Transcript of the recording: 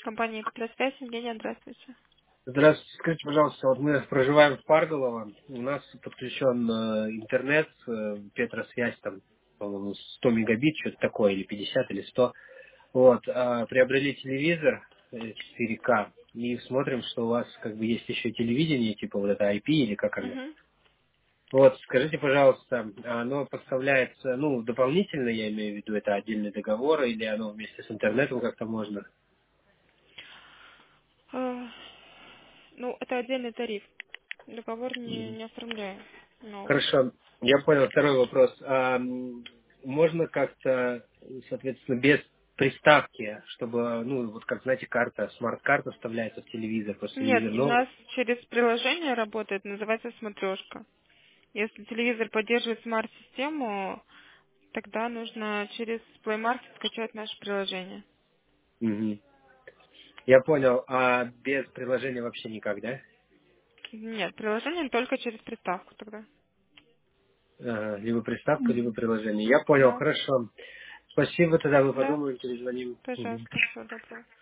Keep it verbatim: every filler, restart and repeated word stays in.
Компания «Экстрасвязь», Евгения, здравствуйте. Здравствуйте, скажите, пожалуйста, вот мы проживаем в Парголово, у нас подключен э, интернет, э, Петросвязь, там, по-моему, сто мегабит, что-то такое, или пятьдесят, или сто. Вот, а, приобрели телевизор э, четыре ка, и смотрим, что у вас как бы есть еще телевидение, типа вот это ай пи, или как оно. Мгм. Вот, скажите, пожалуйста, а оно поставляется, ну, дополнительно, я имею в виду, это отдельный договор, или оно вместе с интернетом как-то можно? Э, Ну, это отдельный тариф. Договор не, Мгм. не оформляем новый. Хорошо, я понял. Второй вопрос. А, м, можно как-то, соответственно, без приставки, чтобы, ну, вот как, знаете, карта, смарт-карта вставляется в телевизор, просто Нет, телевизор у новый. нас через приложение работает, называется «Смотрешка». Если телевизор поддерживает смарт-систему, тогда нужно через Play Market скачать наше приложение. Мгм. Я понял. А без приложения вообще никак, да? Нет, приложение только через приставку тогда. Ага, либо приставка, либо приложение. Я понял, Да, хорошо. Спасибо, тогда мы да, подумаем, перезвоним. Мгм. пожалуйста, всего доброго.